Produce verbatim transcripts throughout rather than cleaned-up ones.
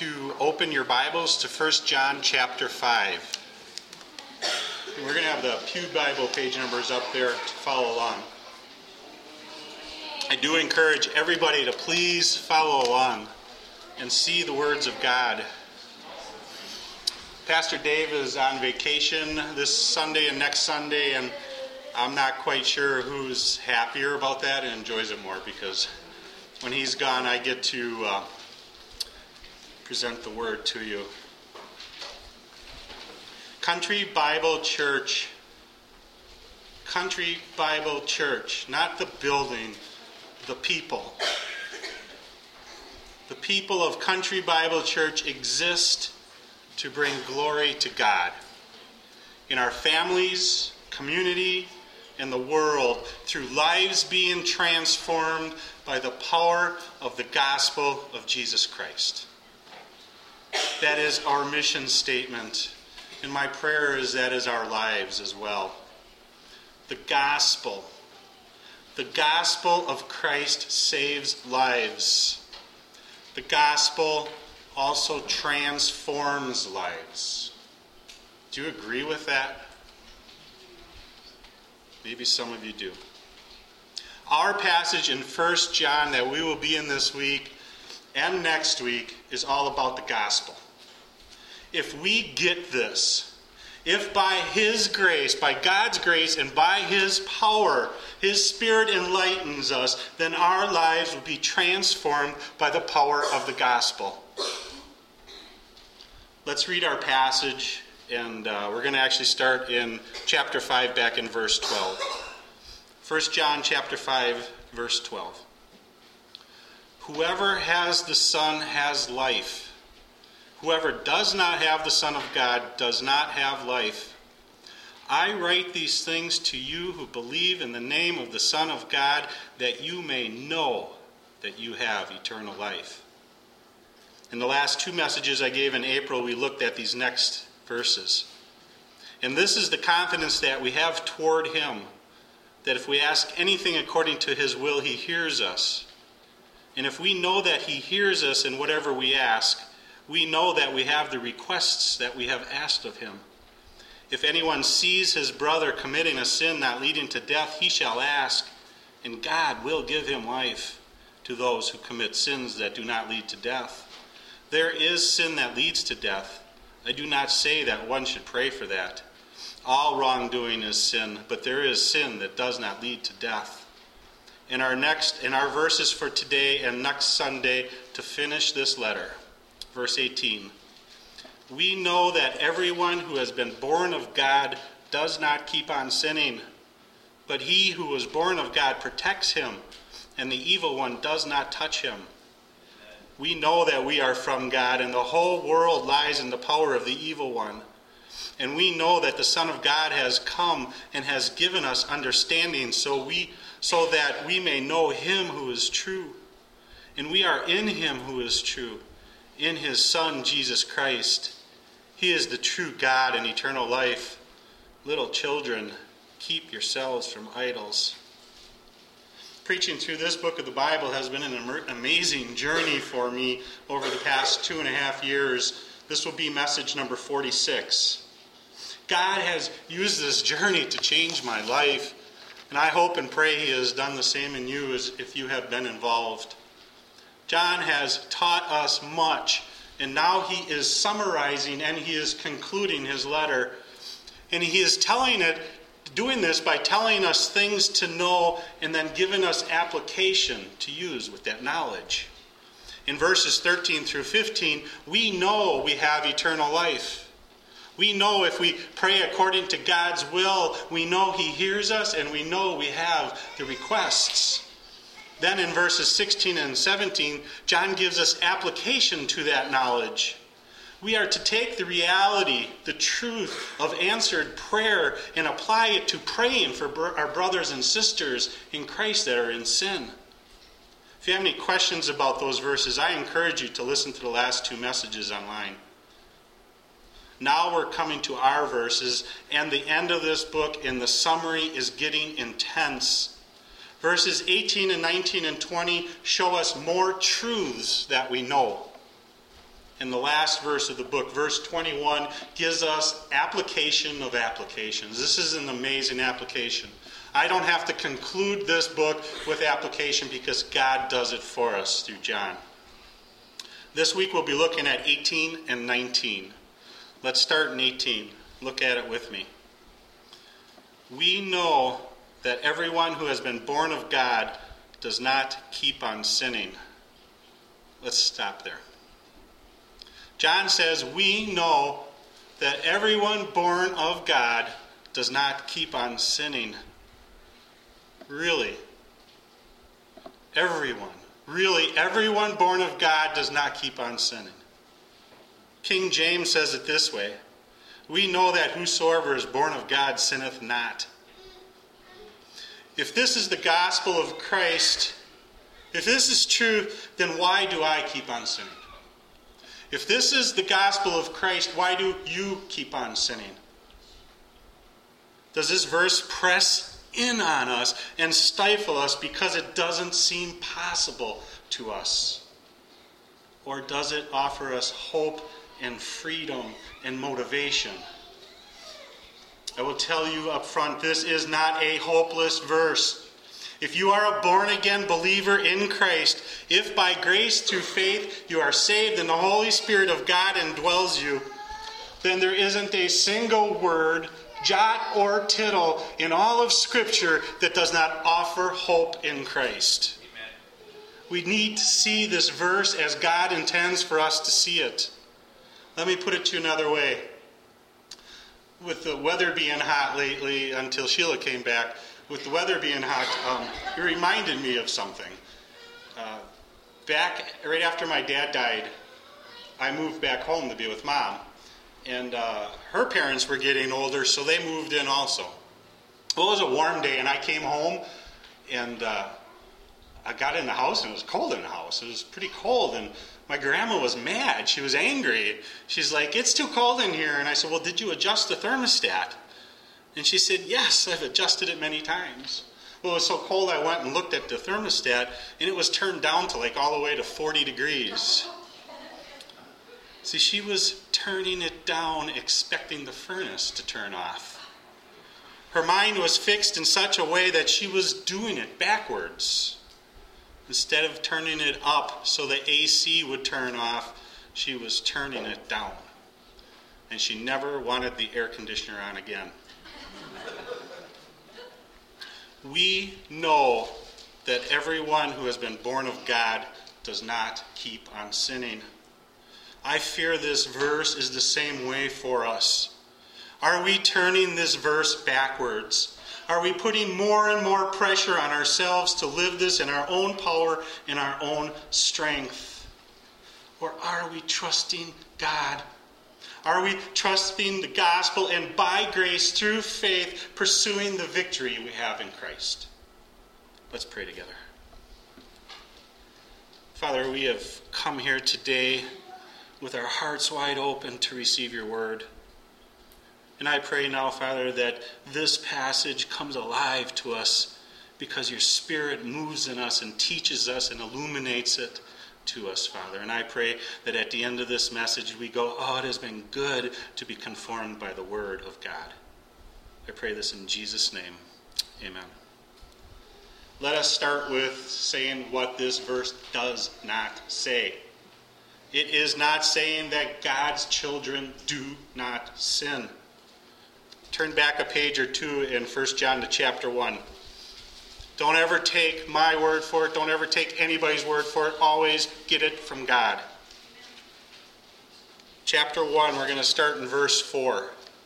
to open your Bibles to First John chapter five. And we're going to have the Pew Bible page numbers up there to follow along. I do encourage everybody to please follow along and see the words of God. Pastor Dave is on vacation this Sunday and next Sunday, and I'm not quite sure who's happier about that and enjoys it more, because when he's gone, I get to uh, present the word to you. Country Bible Church. Country Bible Church. Not the building, the people. The people of Country Bible Church exist to bring glory to God in our families, community, and the world, through lives being transformed by the power of the gospel of Jesus Christ. That is our mission statement, and my prayer is that is our lives as well. The gospel. The gospel of Christ saves lives. The gospel also transforms lives. Do you agree with that? Maybe some of you do. Our passage in First John that we will be in this week and next week is all about the gospel. If we get this, if by His grace, by God's grace and by His power, His Spirit enlightens us, then our lives will be transformed by the power of the gospel. Let's read our passage, and uh, we're going to actually start in chapter five, back in verse twelve. First John chapter five, verse twelve. Whoever has the Son has life. Whoever does not have the Son of God does not have life. I write these things to you who believe in the name of the Son of God, that you may know that you have eternal life. In the last two messages I gave in April, we looked at these next verses. And this is the confidence that we have toward Him, that if we ask anything according to His will, He hears us. And if we know that He hears us in whatever we ask, we know that we have the requests that we have asked of Him. If anyone sees his brother committing a sin not leading to death, he shall ask, and God will give him life to those who commit sins that do not lead to death. There is sin that leads to death. I do not say that one should pray for that. All wrongdoing is sin, but there is sin that does not lead to death. In our next, in our verses for today and next Sunday, to finish this letter, verse eighteen. We know that everyone who has been born of God does not keep on sinning, but he who was born of God protects him, and the evil one does not touch him. We know that we are from God, and the whole world lies in the power of the evil one. And we know that the Son of God has come and has given us understanding, so we so that we may know Him who is true. And we are in Him who is true, in His Son, Jesus Christ. He is the true God and eternal life. Little children, keep yourselves from idols. Preaching through this book of the Bible has been an amazing journey for me over the past two and a half years. This will be message number forty-six. God has used this journey to change my life, and I hope and pray He has done the same in you as if you have been involved. John has taught us much, and now he is summarizing and he is concluding his letter. And he is telling it, doing this by telling us things to know and then giving us application to use with that knowledge. In verses thirteen through fifteen, we know we have eternal life. We know if we pray according to God's will, we know He hears us, and we know we have the requests. Then in verses sixteen and seventeen, John gives us application to that knowledge. We are to take the reality, the truth of answered prayer, and apply it to praying for our brothers and sisters in Christ that are in sin. If you have any questions about those verses, I encourage you to listen to the last two messages online. Now we're coming to our verses, and the end of this book, and the summary is getting intense. Verses eighteen and nineteen and twenty show us more truths that we know. And the last verse of the book, verse twenty-one, gives us application of applications. This is an amazing application. I don't have to conclude this book with application because God does it for us through John. This week we'll be looking at eighteen and nineteen. Let's start in eighteen. Look at it with me. We know that everyone who has been born of God does not keep on sinning. Let's stop there. John says, we know that everyone born of God does not keep on sinning. Really? Everyone. Really, everyone born of God does not keep on sinning. King James says it this way. We know that whosoever is born of God sinneth not. If this is the gospel of Christ, if this is true, then why do I keep on sinning? If this is the gospel of Christ, why do you keep on sinning? Does this verse press in on us and stifle us because it doesn't seem possible to us? Or does it offer us hope and freedom and motivation? I will tell you up front, this is not a hopeless verse. If you are a born-again believer in Christ, if by grace through faith you are saved and the Holy Spirit of God indwells you, then there isn't a single word, jot or tittle in all of Scripture that does not offer hope in Christ. Amen. We need to see this verse as God intends for us to see it. Let me put it to you another way. With the weather being hot lately, until Sheila came back, with the weather being hot, um, it reminded me of something. Uh, back right after my dad died, I moved back home to be with Mom. And uh, her parents were getting older, so they moved in also. Well, it was a warm day, and I came home, and uh, I got in the house, and it was cold in the house. It was pretty cold, and my grandma was mad. She was angry. She's like, it's too cold in here. And I said, well, did you adjust the thermostat? And she said, yes, I've adjusted it many times. Well, it was so cold, I went and looked at the thermostat, and it was turned down to like all the way to forty degrees. See, she was turning it down, expecting the furnace to turn off. Her mind was fixed in such a way that she was doing it backwards. Instead of turning it up so the A C would turn off, she was turning it down. And she never wanted the air conditioner on again. We know that everyone who has been born of God does not keep on sinning. I fear this verse is the same way for us. Are we turning this verse backwards? Are we putting more and more pressure on ourselves to live this in our own power and our own strength? Or are we trusting God? Are we trusting the gospel and by grace through faith pursuing the victory we have in Christ? Let's pray together. Father, we have come here today with our hearts wide open to receive your word. And I pray now, Father, that this passage comes alive to us because your Spirit moves in us and teaches us and illuminates it to us, Father. And I pray that at the end of this message we go, oh, it has been good to be conformed by the word of God. I pray this in Jesus' name. Amen. Let us start with saying what this verse does not say. It is not saying that God's children do not sin. Turn back a page or two in First John to chapter one. Don't ever take my word for it. Don't ever take anybody's word for it. Always get it from God. Chapter one, we're going to start in verse four.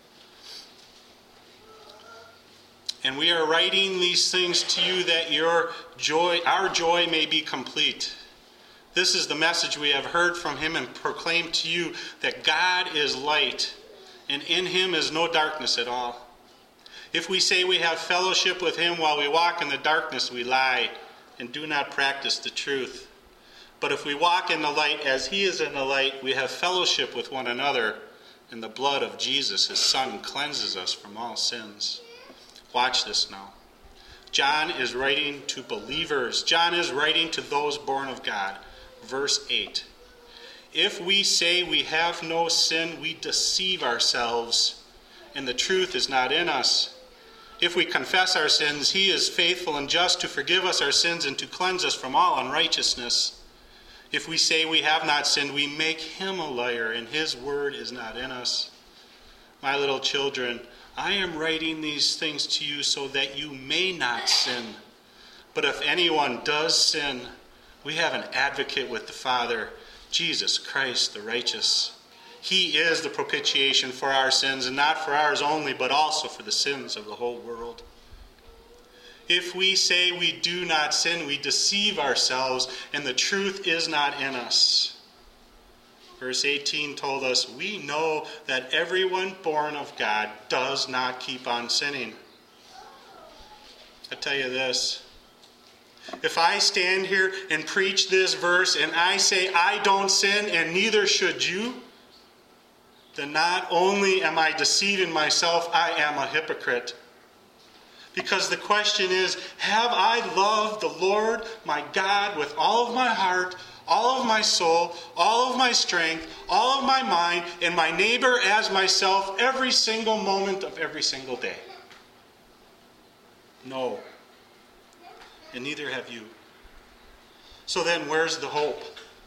And we are writing these things to you that your joy, our joy may be complete. This is the message we have heard from him and proclaimed to you, that God is light, and in him is no darkness at all. If we say we have fellowship with him while we walk in the darkness, we lie and do not practice the truth. But if we walk in the light as he is in the light, we have fellowship with one another, and the blood of Jesus, his Son, cleanses us from all sins. Watch this now. John is writing to believers. John is writing to those born of God. Verse eight. If we say we have no sin, we deceive ourselves, and the truth is not in us. If we confess our sins, he is faithful and just to forgive us our sins and to cleanse us from all unrighteousness. If we say we have not sinned, we make him a liar, and his word is not in us. My little children, I am writing these things to you so that you may not sin. But if anyone does sin, we have an advocate with the Father, Jesus Christ the righteous. He is the propitiation for our sins, and not for ours only, but also for the sins of the whole world. If we say we do not sin, we deceive ourselves, and the truth is not in us. Verse eighteen told us, we know that everyone born of God does not keep on sinning. I tell you this, if I stand here and preach this verse and I say I don't sin and neither should you, then not only am I deceiving myself, I am a hypocrite. Because the question is, have I loved the Lord my God with all of my heart, all of my soul, all of my strength, all of my mind, and my neighbor as myself every single moment of every single day? No. And neither have you. So then, where's the hope?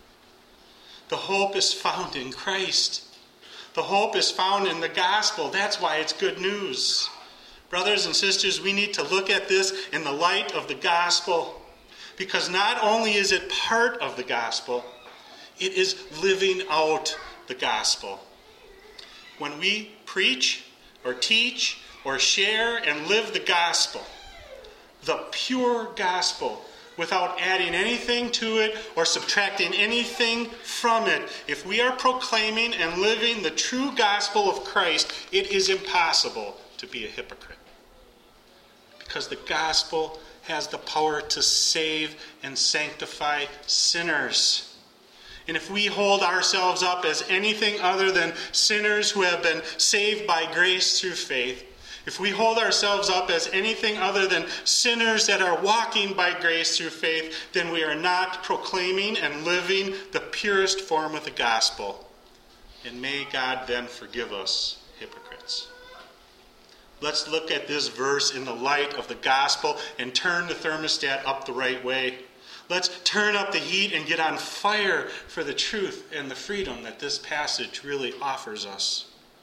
The hope is found in Christ. The hope is found in the gospel. That's why it's good news. Brothers and sisters, we need to look at this in the light of the gospel. Because not only is it part of the gospel, it is living out the gospel. When we preach or teach or share and live the gospel, the pure gospel, without adding anything to it or subtracting anything from it, if we are proclaiming and living the true gospel of Christ, it is impossible to be a hypocrite. Because the gospel has the power to save and sanctify sinners. And if we hold ourselves up as anything other than sinners who have been saved by grace through faith, if we hold ourselves up as anything other than sinners that are walking by grace through faith, then we are not proclaiming and living the purest form of the gospel. And may God then forgive us, hypocrites. Let's look at this verse in the light of the gospel and turn the thermostat up the right way. Let's turn up the heat and get on fire for the truth and the freedom that this passage really offers us.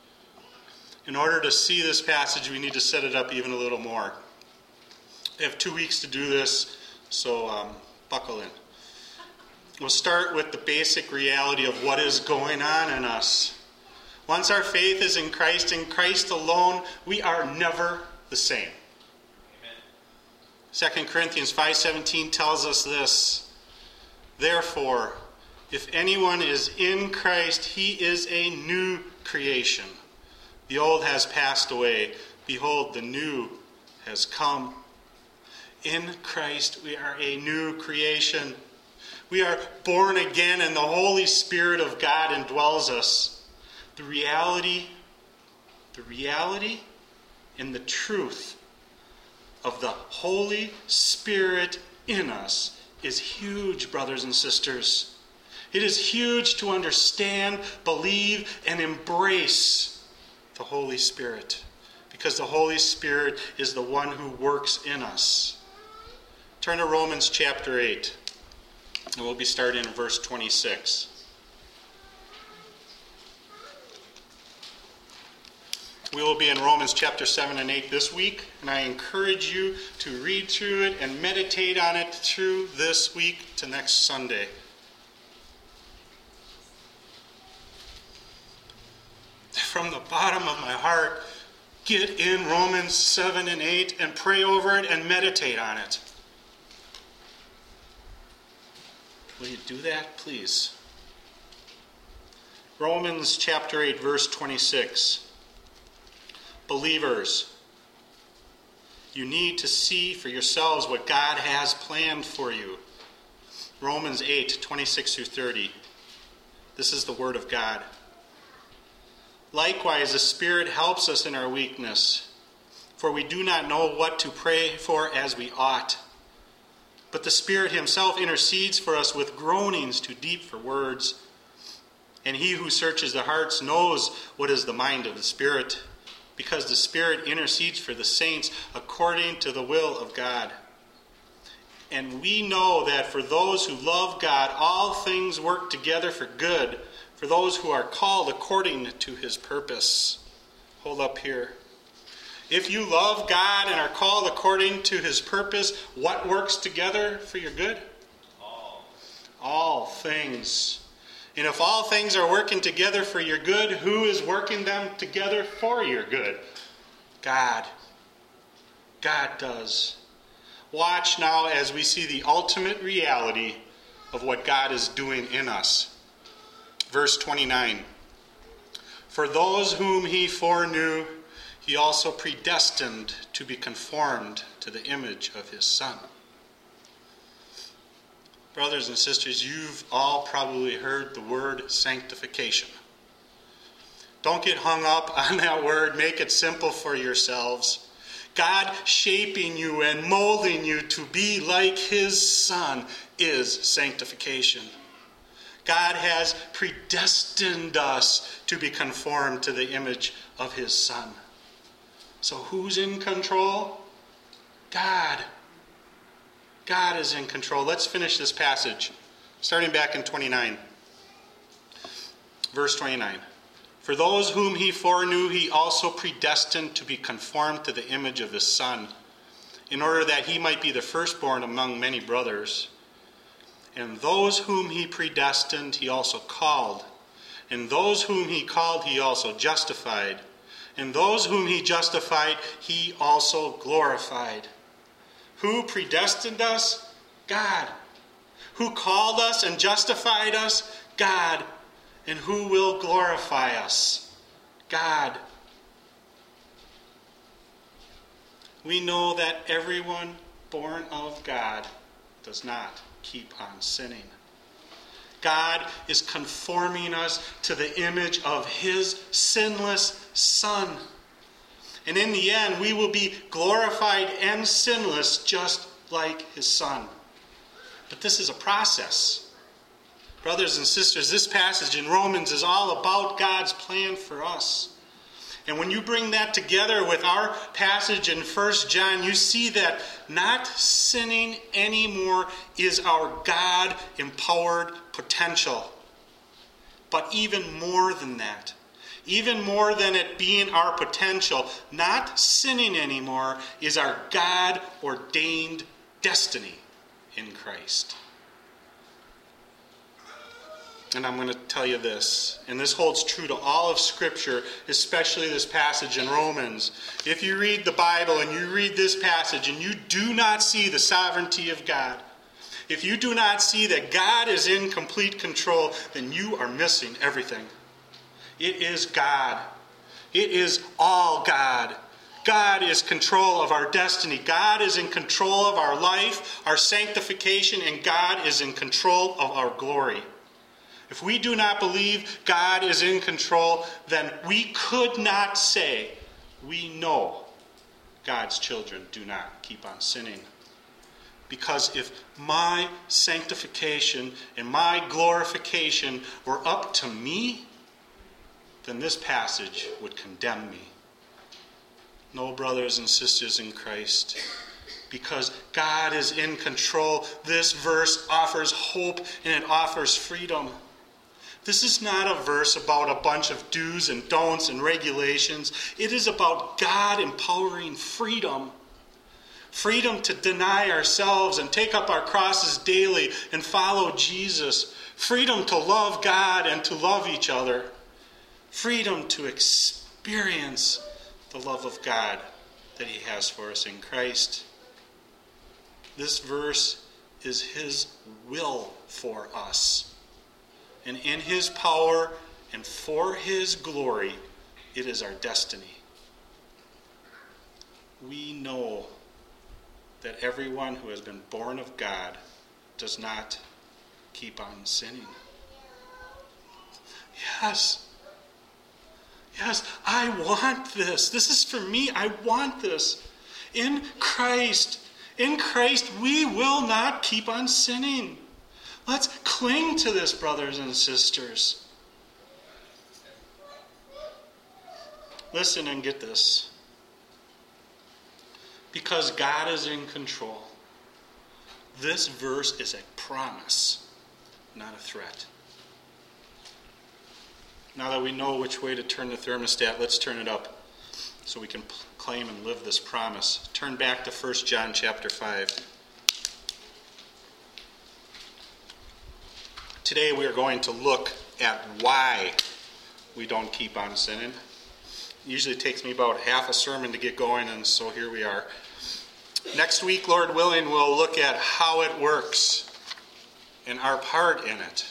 In order to see this passage, we need to set it up even a little more. I have two weeks to do this, so um, buckle in. We'll start with the basic reality of what is going on in us. Once our faith is in Christ, in Christ alone, we are never the same. Amen. Second Corinthians five seventeen tells us this. Therefore, if anyone is in Christ, he is a new creation. The old has passed away. Behold, the new has come. In Christ, we are a new creation. We are born again, and the Holy Spirit of God indwells us. The reality, the reality and the truth of the Holy Spirit in us is huge, brothers and sisters. It is huge to understand, believe, and embrace the Holy Spirit, because the Holy Spirit is the one who works in us. Turn to Romans chapter eight, and we'll be starting in verse twenty-six. We will be in Romans chapter seven and eight this week, and I encourage you to read through it and meditate on it through this week to next Sunday. From the bottom of my heart, get in Romans seven and eight and pray over it and meditate on it. Will you do that, please? Romans chapter eight, verse twenty-six. Believers, you need to see for yourselves what God has planned for you. Romans eight, twenty-six through thirty. This is the word of God. Likewise, the Spirit helps us in our weakness, for we do not know what to pray for as we ought. But the Spirit himself intercedes for us with groanings too deep for words. And he who searches the hearts knows what is the mind of the Spirit, because the Spirit intercedes for the saints according to the will of God. And we know that for those who love God, all things work together for good, for those who are called according to his purpose. Hold up here. If you love God and are called according to his purpose, what works together for your good? All. All things. And if all things are working together for your good, who is working them together for your good? God. God does. Watch now as we see the ultimate reality of what God is doing in us. Verse twenty-nine. For those whom he foreknew, he also predestined to be conformed to the image of his Son. Brothers and sisters, you've all probably heard the word sanctification. Don't get hung up on that word. Make it simple for yourselves. God shaping you and molding you to be like his Son is sanctification. God has predestined us to be conformed to the image of his Son. So who's in control? God. God is in control. Let's finish this passage, starting back in twenty-nine. Verse twenty-nine. For those whom he foreknew, he also predestined to be conformed to the image of his Son, in order that he might be the firstborn among many brothers. And those whom he predestined, he also called. And those whom he called, he also justified. And those whom he justified, he also glorified. Who predestined us? God. Who called us and justified us? God. And who will glorify us? God. We know that everyone born of God does not keep on sinning. God is conforming us to the image of his sinless Son. And in the end, we will be glorified and sinless just like his Son. But this is a process. Brothers and sisters, this passage in Romans is all about God's plan for us. And when you bring that together with our passage in First John, you see that not sinning anymore is our God-empowered potential. But even more than that, even more than it being our potential, not sinning anymore is our God-ordained destiny in Christ. And I'm going to tell you this, and this holds true to all of Scripture, especially this passage in Romans. If you read the Bible and you read this passage and you do not see the sovereignty of God, if you do not see that God is in complete control, then you are missing everything. It is God. It is all God. God is control of our destiny. God is in control of our life, our sanctification, and God is in control of our glory. If we do not believe God is in control, then we could not say we know God's children do not keep on sinning. Because if my sanctification and my glorification were up to me, then this passage would condemn me. No, brothers and sisters in Christ, because God is in control, this verse offers hope and it offers freedom. This is not a verse about a bunch of do's and don'ts and regulations. It is about God empowering freedom. Freedom to deny ourselves and take up our crosses daily and follow Jesus. Freedom to love God and to love each other. Freedom to experience the love of God that he has for us in Christ. This verse is his will for us. And in his power and for his glory, it is our destiny. We know that everyone who has been born of God does not keep on sinning. Yes. Yes, I want this. This is for me. I want this. In Christ, in Christ, we will not keep on sinning. Let's cling to this, brothers and sisters. listen and get this. Because God is in control, this verse is a promise, not a threat. Now that we know which way to turn the thermostat, let's turn it up so we can claim and live this promise. Turn back to First John chapter five. Today we are going to look at why we don't keep on sinning. It usually takes me about half a sermon to get going, and so here we are. Next week, Lord willing, we'll look at how it works and our part in it.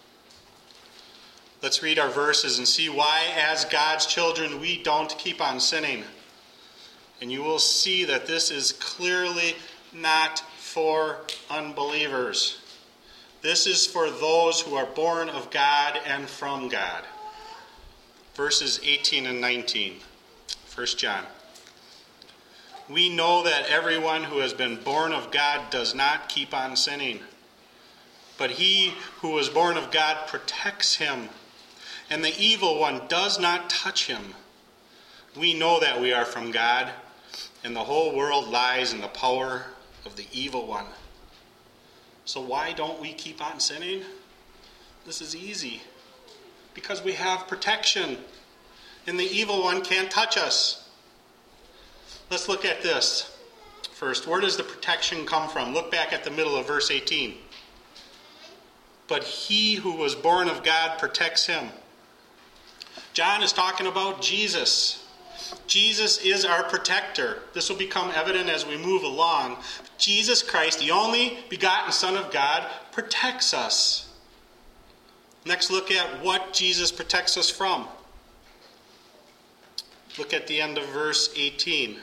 Let's read our verses and see why, as God's children, we don't keep on sinning. And you will see that this is clearly not for unbelievers. This is for those who are born of God and from God. Verses eighteen and nineteen, First John. We know that everyone who has been born of God does not keep on sinning. But he who was born of God protects him, and the evil one does not touch him. We know that we are from God, and the whole world lies in the power of the evil one. So why don't we keep on sinning? This is easy. Because we have protection, and the evil one can't touch us. Let's look at this first. Where does the protection come from? Look back at the middle of verse eighteen. But he who was born of God protects him. John is talking about Jesus. Jesus is our protector. This will become evident as we move along. Jesus Christ, the only begotten Son of God, protects us. Next, look at what Jesus protects us from. Look at the end of verse eighteen.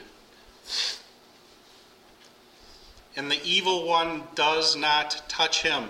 And the evil one does not touch him.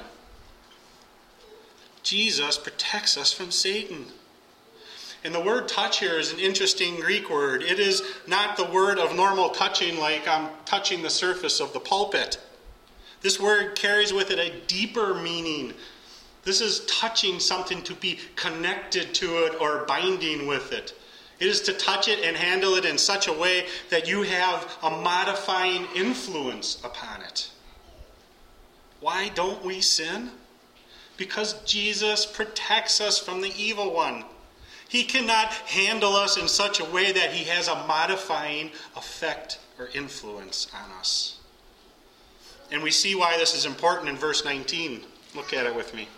Jesus protects us from Satan. And the word touch here is an interesting Greek word. It is not the word of normal touching, like I'm touching the surface of the pulpit. This word carries with it a deeper meaning. This is touching something to be connected to it or binding with it. It is to touch it and handle it in such a way that you have a modifying influence upon it. Why don't we sin? Because Jesus protects us from the evil one. He cannot handle us in such a way that he has a modifying effect or influence on us. And we see why this is important in verse nineteen. Look at it with me.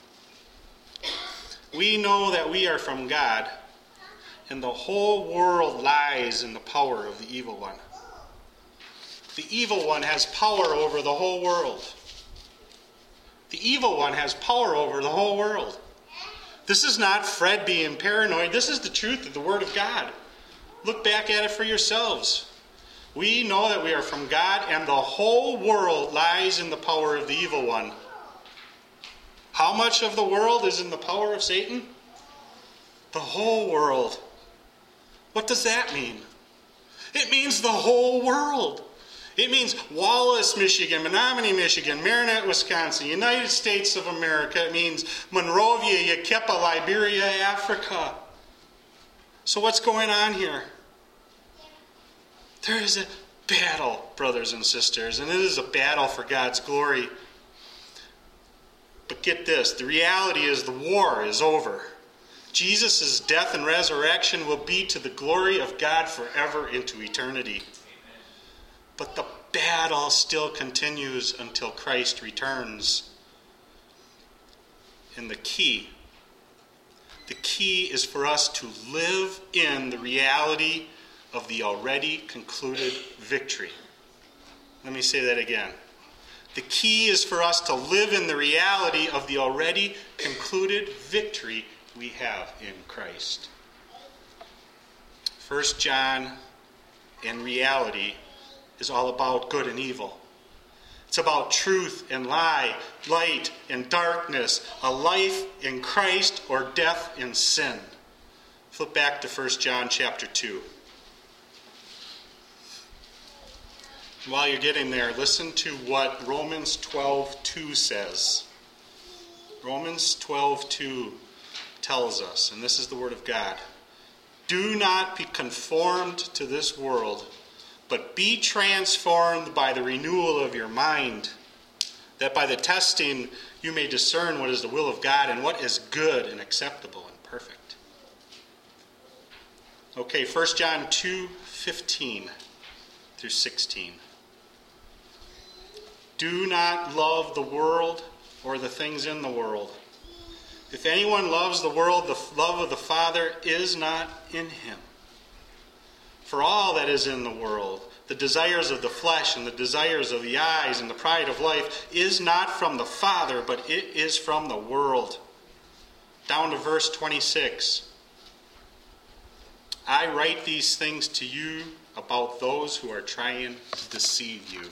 We know that we are from God, and the whole world lies in the power of the evil one. The evil one has power over the whole world. The evil one has power over the whole world. This is not Fred being paranoid. This is the truth of the Word of God. Look back at it for yourselves. We know that we are from God, and the whole world lies in the power of the evil one. How much of the world is in the power of Satan? The whole world. What does that mean? It means the whole world. It means Wallace, Michigan, Menominee, Michigan, Marinette, Wisconsin, United States of America. It means Monrovia, Yekepa, Liberia, Africa. So what's going on here? There is a battle, brothers and sisters, and it is a battle for God's glory. But get this, the reality is the war is over. Jesus' death and resurrection will be to the glory of God forever into eternity. But the battle still continues until Christ returns. And the key, the key is for us to live in the reality of the already concluded victory. Let me say that again. The key is for us to live in the reality of the already concluded victory we have in Christ. First John in reality is all about good and evil. It's about truth and lie, light and darkness, a life in Christ or death in sin. Flip back to First John chapter two. While you're getting there, listen to what Romans twelve two says. Romans twelve two tells us, and this is the Word of God. Do not be conformed to this world, but be transformed by the renewal of your mind, that by the testing you may discern what is the will of God and what is good and acceptable and perfect. Okay, First John two fifteen through sixteen. Do not love the world or the things in the world. If anyone loves the world, the love of the Father is not in him. For all that is in the world, the desires of the flesh and the desires of the eyes and the pride of life, is not from the Father, but it is from the world. Down to verse twenty-six. I write these things to you about those who are trying to deceive you.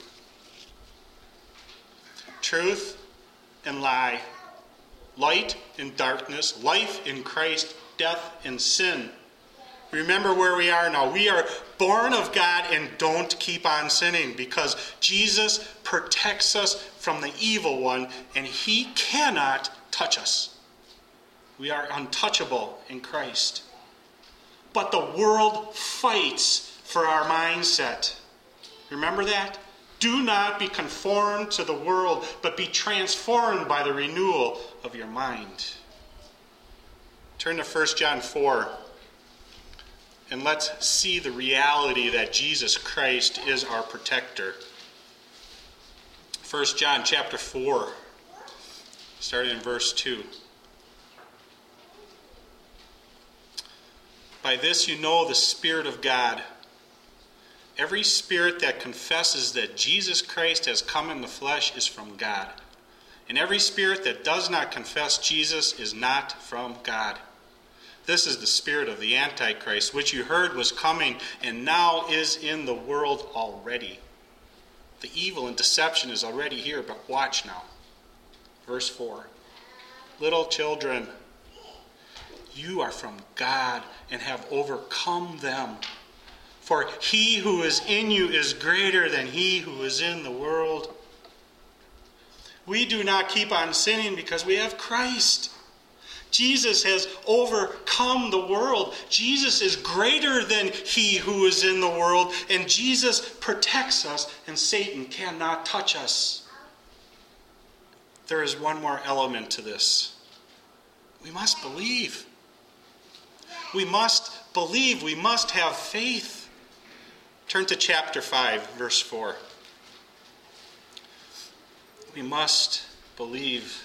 Truth and lie, light and darkness, life in Christ, death and sin. Remember where we are now. We are born of God and don't keep on sinning because Jesus protects us from the evil one and he cannot touch us. We are untouchable in Christ. But the world fights for our mindset. Remember that? Do not be conformed to the world, but be transformed by the renewal of your mind. Turn to First John four, and let's see the reality that Jesus Christ is our protector. First John chapter four, starting in verse two. By this you know the Spirit of God. Every spirit that confesses that Jesus Christ has come in the flesh is from God. And every spirit that does not confess Jesus is not from God. This is the spirit of the Antichrist, which you heard was coming and now is in the world already. The evil and deception is already here, but watch now. Verse four. Little children, you are from God and have overcome them. For he who is in you is greater than he who is in the world. We do not keep on sinning because we have Christ. Jesus has overcome the world. Jesus is greater than he who is in the world, and Jesus protects us, and Satan cannot touch us. There is one more element to this. We must believe. We must believe. We must have faith. Turn to chapter five, verse four. We must believe.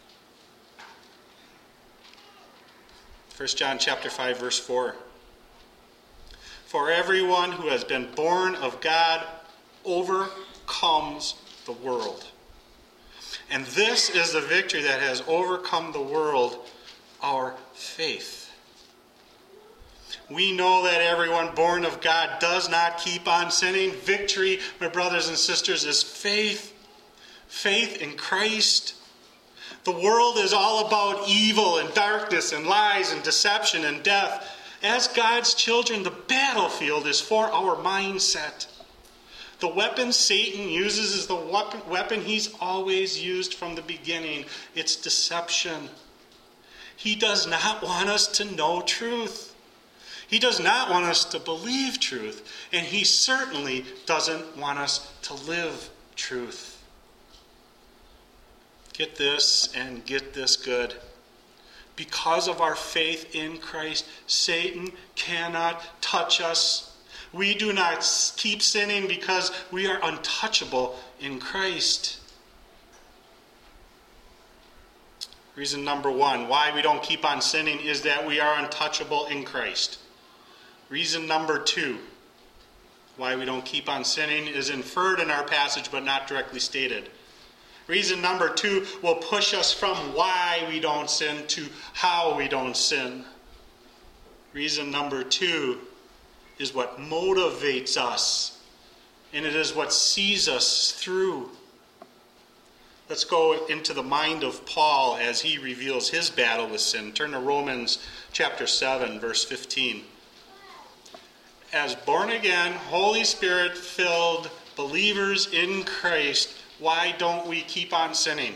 First John chapter five, verse four. For everyone who has been born of God overcomes the world. And this is the victory that has overcome the world, our faith. We know that everyone born of God does not keep on sinning. Victory, my brothers and sisters, is faith. Faith in Christ. The world is all about evil and darkness and lies and deception and death. As God's children, the battlefield is for our mindset. The weapon Satan uses is the weapon he's always used from the beginning. It's deception. He does not want us to know truth. He does not want us to believe truth, and he certainly doesn't want us to live truth. Get this and get this good. Because of our faith in Christ, Satan cannot touch us. We do not keep sinning because we are untouchable in Christ. Reason number one, why we don't keep on sinning is that we are untouchable in Christ. Reason number two, why we don't keep on sinning is inferred in our passage but not directly stated. Reason number two will push us from why we don't sin to how we don't sin. Reason number two is what motivates us, and it is what sees us through. Let's go into the mind of Paul as he reveals his battle with sin. Turn to Romans chapter seven, verse fifteen. As born-again, Holy Spirit-filled believers in Christ, why don't we keep on sinning?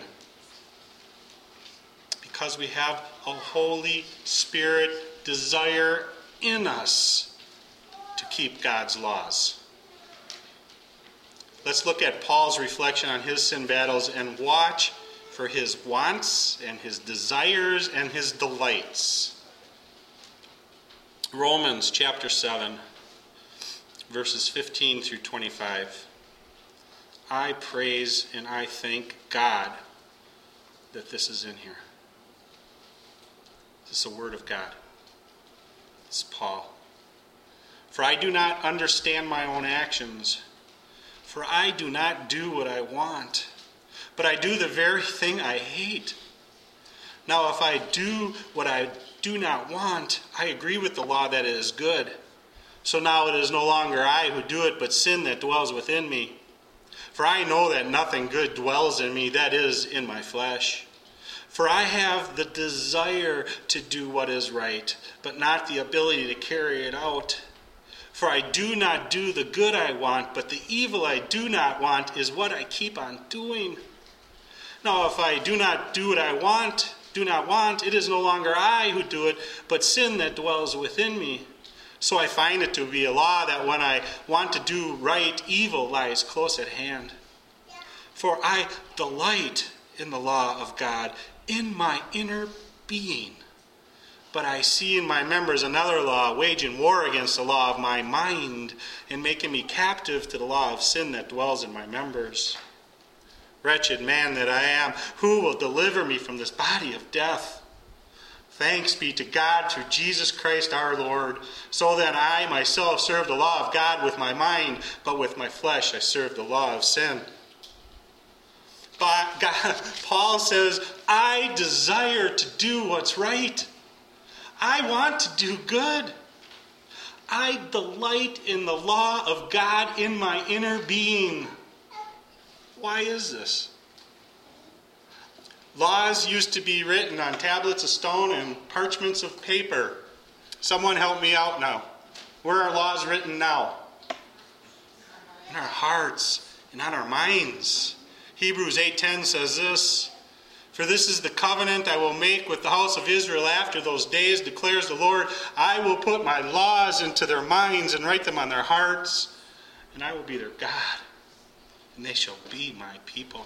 Because we have a Holy Spirit desire in us to keep God's laws. Let's look at Paul's reflection on his sin battles and watch for his wants and his desires and his delights. Romans chapter seven, verses fifteen through twenty-five. I praise and I thank God that this is in here. This is the word of God. It's Paul. For I do not understand my own actions, for I do not do what I want, but I do the very thing I hate. Now if I do what I do not want, I agree with the law that it is good. So now it is no longer I who do it, but sin that dwells within me. For I know that nothing good dwells in me, that is, in my flesh. For I have the desire to do what is right, but not the ability to carry it out. For I do not do the good I want, but the evil I do not want is what I keep on doing. Now if I do not do what I want, do not want, it is no longer I who do it, but sin that dwells within me. So I find it to be a law that when I want to do right, evil lies close at hand. For I delight in the law of God in my inner being. But I see in my members another law, waging war against the law of my mind and making me captive to the law of sin that dwells in my members. Wretched man that I am, who will deliver me from this body of death? Thanks be to God through Jesus Christ our Lord. So then I myself serve the law of God with my mind, but with my flesh I serve the law of sin. But God, Paul says, I desire to do what's right. I want to do good. I delight in the law of God in my inner being. Why is this? Laws used to be written on tablets of stone and parchments of paper. Someone help me out now. Where are laws written now? In our hearts and on our minds. Hebrews eight ten says this, for this is the covenant I will make with the house of Israel after those days, declares the Lord. I will put my laws into their minds and write them on their hearts, and I will be their God, and they shall be my people.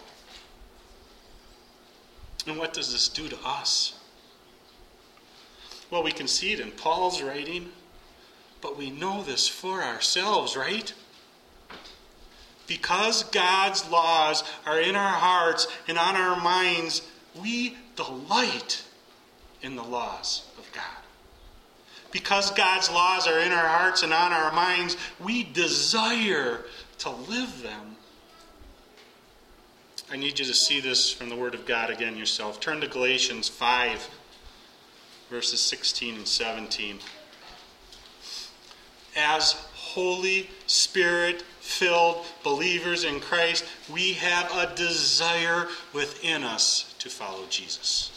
And what does this do to us? Well, we can see it in Paul's writing, but we know this for ourselves, right? Because God's laws are in our hearts and on our minds, we delight in the laws of God. Because God's laws are in our hearts and on our minds, we desire to live them. I need you to see this from the Word of God again yourself. Turn to Galatians five, verses sixteen and seventeen. As Holy Spirit-filled believers in Christ, we have a desire within us to follow Jesus.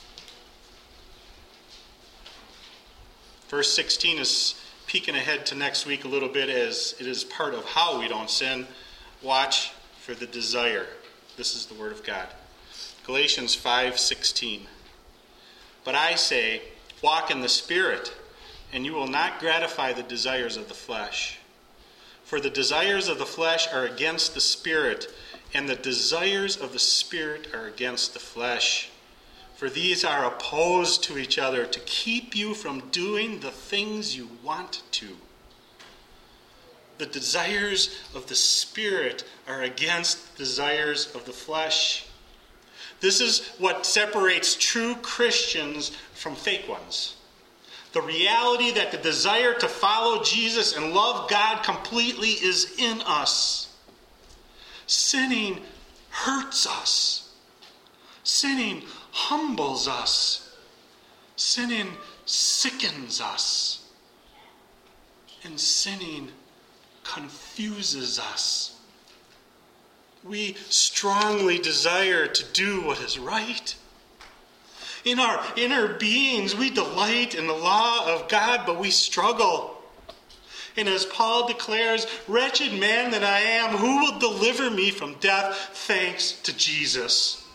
Verse sixteen is peeking ahead to next week a little bit, as it is part of how we don't sin. Watch for the desire. This is the Word of God. Galatians five sixteen. But I say, walk in the Spirit, and you will not gratify the desires of the flesh. For the desires of the flesh are against the Spirit, and the desires of the Spirit are against the flesh. For these are opposed to each other to keep you from doing the things you want to. The desires of the Spirit are against the desires of the flesh. This is what separates true Christians from fake ones. The reality that the desire to follow Jesus and love God completely is in us. Sinning hurts us. Sinning humbles us. Sinning sickens us. And sinning confuses us. We strongly desire to do what is right. In our inner beings, we delight in the law of God, but we struggle. And as Paul declares, wretched man that I am, who will deliver me from death? Thanks to Jesus.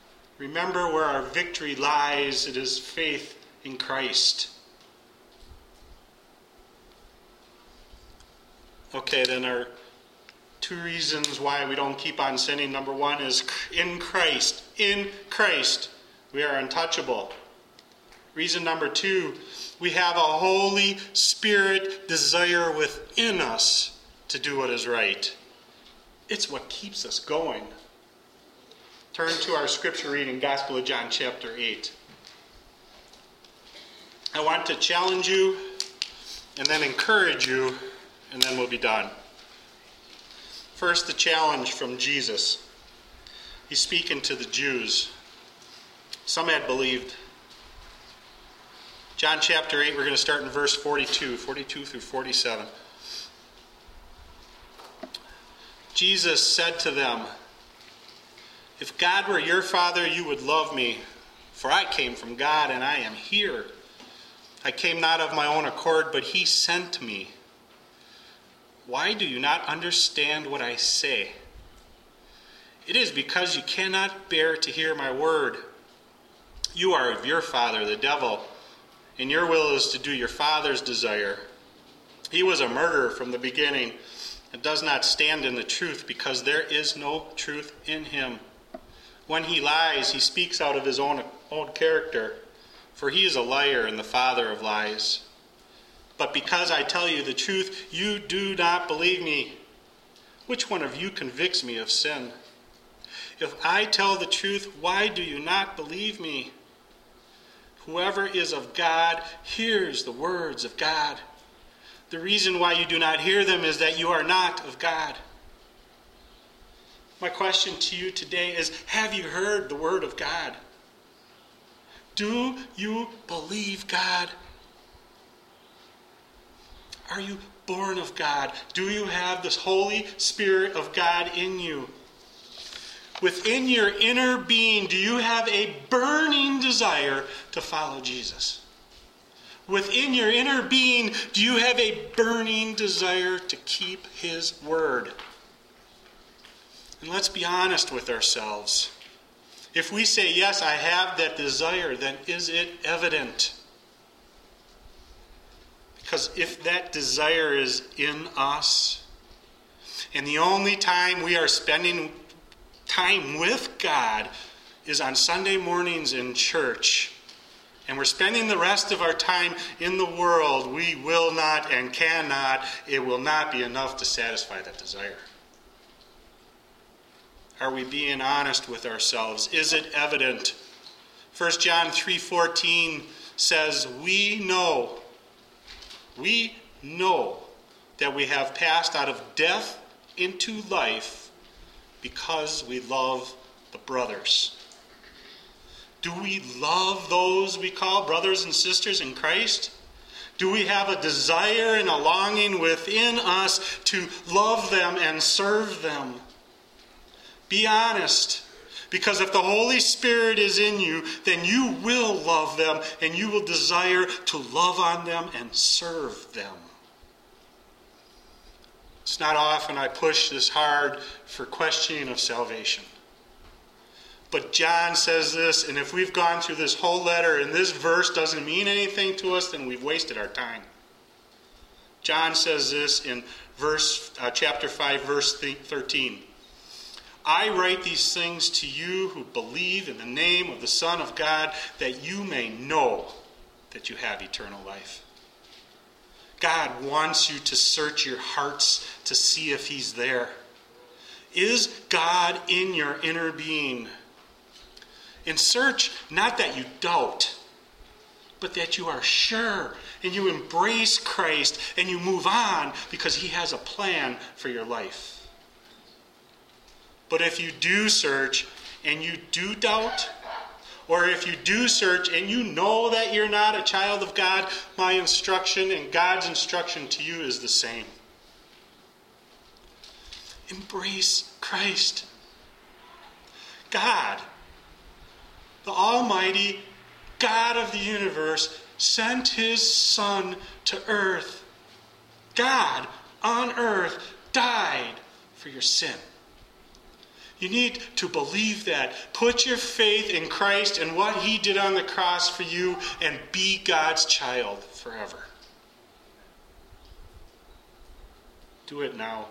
Remember where our victory lies. It is faith in Christ. Okay, then our two reasons why we don't keep on sinning. Number one is in Christ. In Christ, we are untouchable. Reason number two, we have a Holy Spirit desire within us to do what is right. It's what keeps us going. Turn to our scripture reading, Gospel of John, chapter eight. I want to challenge you and then encourage you, and then we'll be done. First, the challenge from Jesus. He's speaking to the Jews. Some had believed. John chapter eight, we're going to start in verse forty-two, forty-two through forty-seven. Jesus said to them, "If God were your Father, you would love me, for I came from God and I am here. I came not of my own accord, but he sent me. Why do you not understand what I say? It is because you cannot bear to hear my word. You are of your father, the devil, and your will is to do your father's desire. He was a murderer from the beginning and does not stand in the truth, because there is no truth in him. When he lies, he speaks out of his own, own character, for he is a liar and the father of lies. But because I tell you the truth, you do not believe me. Which one of you convicts me of sin? If I tell the truth, why do you not believe me? Whoever is of God hears the words of God. The reason why you do not hear them is that you are not of God." My question to you today is, have you heard the word of God? Do you believe God? Are you born of God? Do you have this Holy Spirit of God in you? Within your inner being, do you have a burning desire to follow Jesus? Within your inner being, do you have a burning desire to keep his word? And let's be honest with ourselves. If we say, yes, I have that desire, then is it evident? Because if that desire is in us, and the only time we are spending time with God is on Sunday mornings in church, and we're spending the rest of our time in the world, we will not and cannot, it will not be enough to satisfy that desire. Are we being honest with ourselves? Is it evident? First John three fourteen says, we know, we know that we have passed out of death into life because we love the brothers. Do we love those we call brothers and sisters in Christ? Do we have a desire and a longing within us to love them and serve them? Be honest, because if the Holy Spirit is in you, then you will love them and you will desire to love on them and serve them. It's not often I push this hard for questioning of salvation. But John says this, and if we've gone through this whole letter and this verse doesn't mean anything to us, then we've wasted our time. John says this in verse uh, chapter five, verse thirteen. I write these things to you who believe in the name of the Son of God, that you may know that you have eternal life. God wants you to search your hearts to see if he's there. Is God in your inner being? And search not that you doubt, but that you are sure and you embrace Christ and you move on because he has a plan for your life. But if you do search and you do doubt, or if you do search and you know that you're not a child of God, my instruction and God's instruction to you is the same. Embrace Christ. God, the Almighty God of the universe, sent his Son to earth. God on earth died for your sin. You need to believe that. Put your faith in Christ and what he did on the cross for you and be God's child forever. Do it now.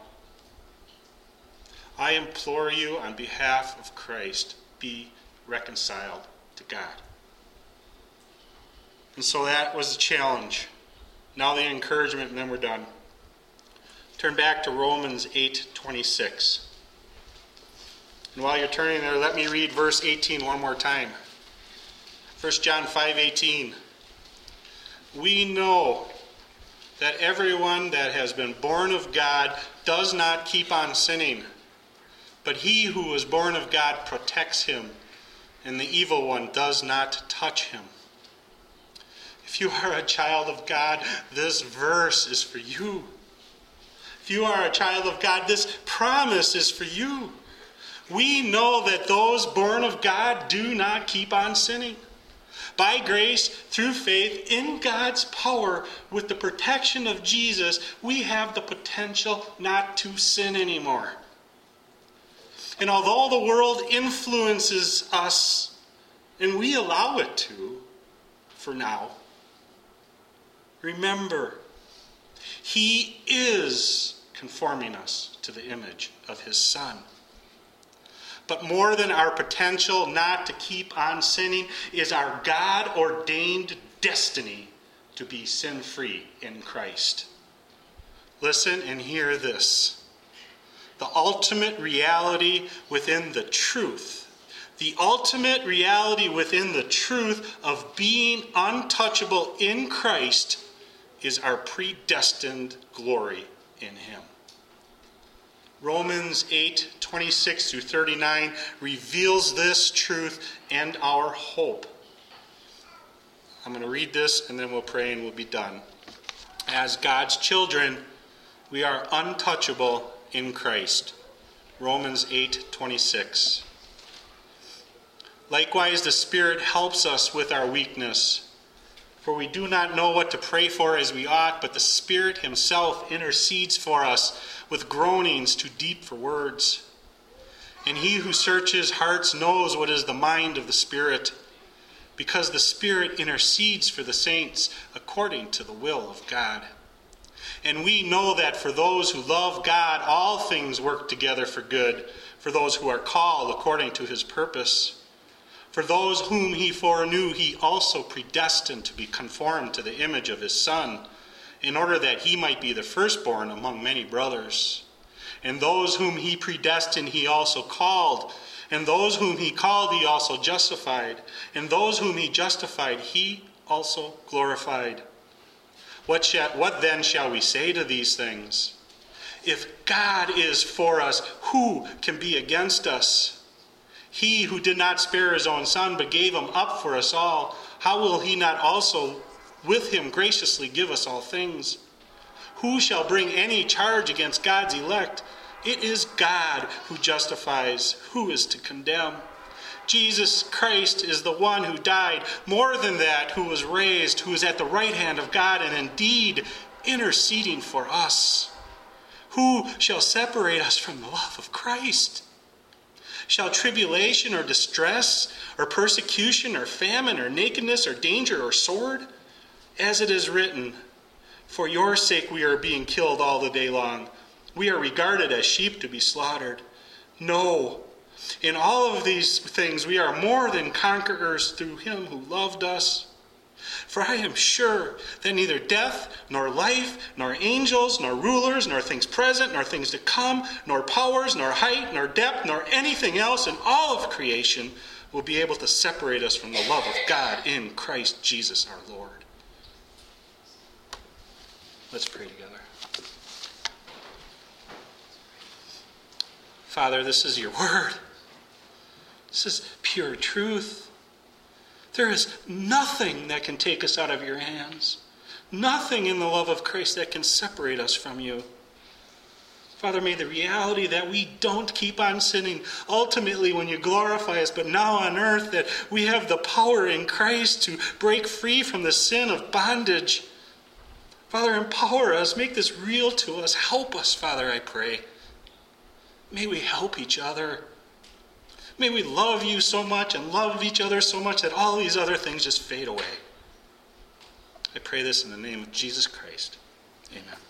I implore you on behalf of Christ, be reconciled to God. And so that was the challenge. Now the encouragement, and then we're done. Turn back to Romans eight twenty-six. And while you're turning there, let me read verse eighteen one more time. First John five eighteen. We know that everyone that has been born of God does not keep on sinning, but he who is born of God protects him, and the evil one does not touch him. If you are a child of God, this verse is for you. If you are a child of God, this promise is for you. We know that those born of God do not keep on sinning. By grace, through faith, in God's power, with the protection of Jesus, we have the potential not to sin anymore. And although the world influences us, and we allow it to, for now, remember, he is conforming us to the image of his Son. But more than our potential not to keep on sinning is our God-ordained destiny to be sin-free in Christ. Listen and hear this. The ultimate reality within the truth, the ultimate reality within the truth of being untouchable in Christ is our predestined glory in him. Romans eight twenty-six through thirty-nine reveals this truth and our hope. I'm going to read this and then we'll pray and we'll be done. As God's children, we are untouchable in Christ. Romans eight twenty-six. Likewise, the Spirit helps us with our weakness. For we do not know what to pray for as we ought, but the Spirit himself intercedes for us with groanings too deep for words. And he who searches hearts knows what is the mind of the Spirit, because the Spirit intercedes for the saints according to the will of God. And we know that for those who love God, all things work together for good, for those who are called according to his purpose. For those whom he foreknew, he also predestined to be conformed to the image of his Son, in order that he might be the firstborn among many brothers. And those whom he predestined, he also called. And those whom he called, he also justified. And those whom he justified, he also glorified. What, shall, what then shall we say to these things? If God is for us, who can be against us? He who did not spare his own Son, but gave him up for us all, how will he not also with him graciously give us all things? Who shall bring any charge against God's elect? It is God who justifies. Who is to condemn? Jesus Christ is the one who died, more than that, who was raised, who is at the right hand of God, and indeed interceding for us. Who shall separate us from the love of Christ? Shall tribulation or distress or persecution or famine or nakedness or danger or sword? As it is written, for your sake we are being killed all the day long. We are regarded as sheep to be slaughtered. No, in all of these things we are more than conquerors through him who loved us. For I am sure that neither death, nor life, nor angels, nor rulers, nor things present, nor things to come, nor powers, nor height, nor depth, nor anything else in all of creation will be able to separate us from the love of God in Christ Jesus our Lord. Let's pray together. Father, this is your word. This is pure truth. There is nothing that can take us out of your hands. Nothing in the love of Christ that can separate us from you. Father, may the reality that we don't keep on sinning ultimately when you glorify us, but now on earth that we have the power in Christ to break free from the sin of bondage. Father, empower us. Make this real to us. Help us, Father, I pray. May we help each other. May we love you so much and love each other so much that all these other things just fade away. I pray this in the name of Jesus Christ. Amen.